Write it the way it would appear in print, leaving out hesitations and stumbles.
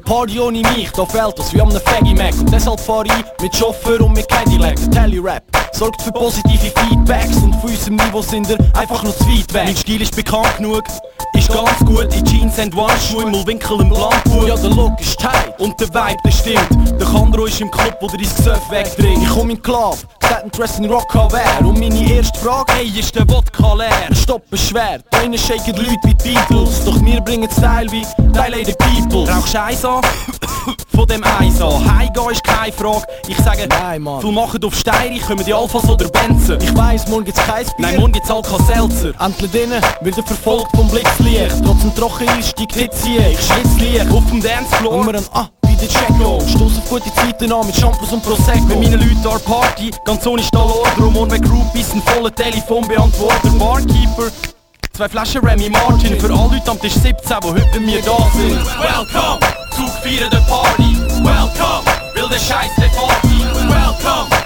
Party ohne mich, da fehlt das wie am Faggy Mac. Und deshalb fahr ich mit Chauffeur und mit Cadillac. Tele-Rap sorgt für positive Feedbacks und von unserem Niveau sind wir einfach noch zu weit weg. Mein Stil ist bekannt genug, ist ganz gut in Jeans and One-Schuhe, im Mullwinkel im Blanco. Ja, der Look ist tight und der Vibe, der stimmt. Der Kandro ist im Club, wo der ins Gesöff wegdringt. Ich komm in den Club, gesagt ein Dress in Rock wer. Und meine erste Frage, hey, ist der Wodka leer? Stoppen schwer, da innen shaken die Leute wie Beatles. Doch wir bringen Style wie Teile der People. Rauchst Eis an? Von dem Eis an. Heimgehen ist keine Frage. Ich sage, nein, Mann. Viel machen auf Steiri, kommen die Alphas oder Benzen. Ich weiss, morgen gibt's kein Bier. Nein, morgen gibt's Alka-Seltzer. Endlich drinnen wird er verfolgt vom Blitzlicht. Trotzdem trocken ist die Hitze, ich schwitz Licht. Auf dem Dancefloor. Und wir wie der Checo. Stoss auf gute Zeiten an mit Shampoos und Prosecco. Mit meinen Leuten an Party, ganz ohne Stallorder. Und morgen Groupies, ein voller Telefonbeantworter. Barkeeper, 2 Flaschen Remy Martin. Für alle Leute am Tisch 17, die heute bei mir da sind. Welcome, Zug feiern der Party. Welcome, wilde Scheiß der Party. Welcome.